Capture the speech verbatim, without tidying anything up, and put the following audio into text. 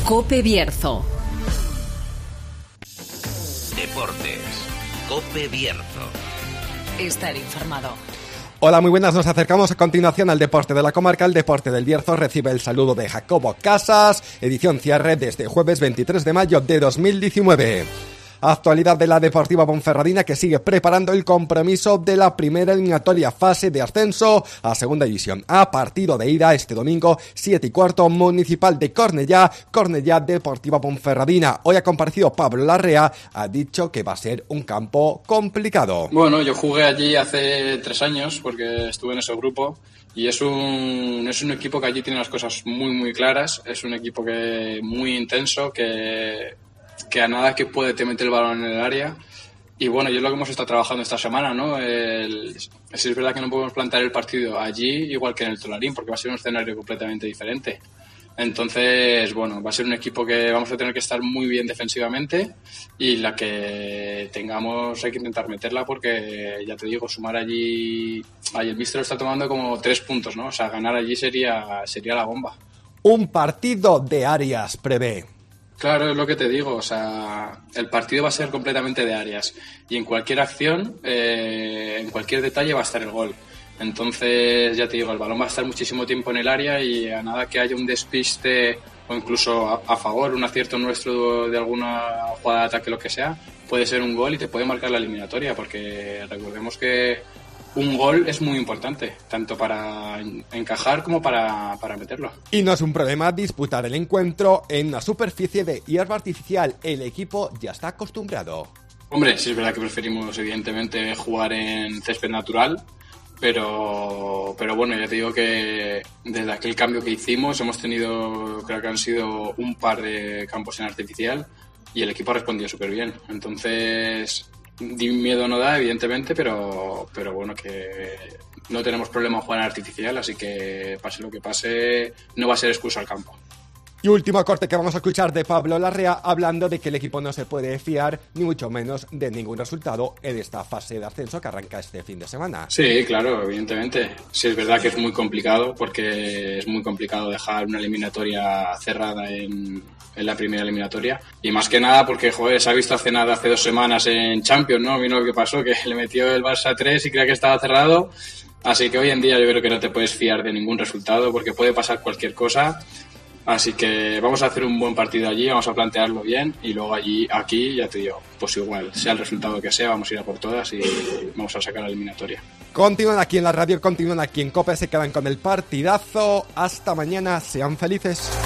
COPE Bierzo. Deportes. COPE Bierzo. Estar informado. Hola, muy buenas. Nos acercamos a continuación al deporte de la comarca. El deporte del Bierzo recibe el saludo de Jacobo Casas, edición cierre desde jueves veintitrés de mayo de dos mil diecinueve. Actualidad de la Deportiva Ponferradina, que sigue preparando el compromiso de la primera eliminatoria fase de ascenso a Segunda División A. Partido de ida este domingo, siete y cuarto, Municipal de Cornellá, Cornellá Deportiva Ponferradina. Hoy ha comparecido Pablo Larrea, ha dicho que va a ser un campo complicado. Bueno, yo jugué allí hace tres años porque estuve en ese grupo y es un, es un equipo que allí tiene las cosas muy muy claras, es un equipo que muy intenso, que... que a nada que puede te mete el balón en el área. Y bueno, y es lo que hemos estado trabajando esta semana, ¿no? El, es, es verdad que no podemos plantear el partido allí igual que en el Tolarín, porque va a ser un escenario completamente diferente. Entonces, bueno, va a ser un equipo que vamos a tener que estar muy bien defensivamente, y la que tengamos hay que intentar meterla, porque ya te digo, sumar allí, ahí el míster lo está tomando como tres puntos, ¿no? O sea, ganar allí sería, sería la bomba. Un partido de Arias prevé. Claro, es lo que te digo, o sea, el partido va a ser completamente de Arias y en cualquier acción, eh, en cualquier detalle va a estar el gol. Entonces, ya te digo, el balón va a estar muchísimo tiempo en el área y a nada que haya un despiste o incluso a, a favor, un acierto nuestro de alguna jugada de ataque, lo que sea, puede ser un gol y te puede marcar la eliminatoria, porque recordemos que un gol es muy importante, tanto para encajar como para, para meterlo. Y no es un problema disputar el encuentro en una superficie de hierba artificial. El equipo ya está acostumbrado. Hombre, sí es verdad que preferimos evidentemente jugar en césped natural, pero, pero bueno, ya te digo que desde aquel cambio que hicimos hemos tenido, creo que han sido un par de campos en artificial y el equipo ha respondido súper bien. Entonces, miedo no da, evidentemente, pero, pero bueno, que no tenemos problema en jugar en artificial, así que pase lo que pase, no va a ser excusa al campo. Y último corte que vamos a escuchar de Pablo Larrea, hablando de que el equipo no se puede fiar, ni mucho menos de ningún resultado en esta fase de ascenso que arranca este fin de semana. Sí, claro, evidentemente. Sí, es verdad que es muy complicado, porque es muy complicado dejar una eliminatoria cerrada en, en la primera eliminatoria. Y más que nada porque, joder, se ha visto hace nada, hace dos semanas en Champions, ¿no? Vino lo que pasó, que le metió el Barça tres y creía que estaba cerrado. Así que hoy en día yo creo que no te puedes fiar de ningún resultado, porque puede pasar cualquier cosa. Así que vamos a hacer un buen partido allí, vamos a plantearlo bien y luego allí, aquí, ya te digo, pues igual, sea el resultado que sea, vamos a ir a por todas y vamos a sacar la eliminatoria. Continúan aquí en la radio, continúan aquí en COPE, se quedan con el partidazo. Hasta mañana, sean felices.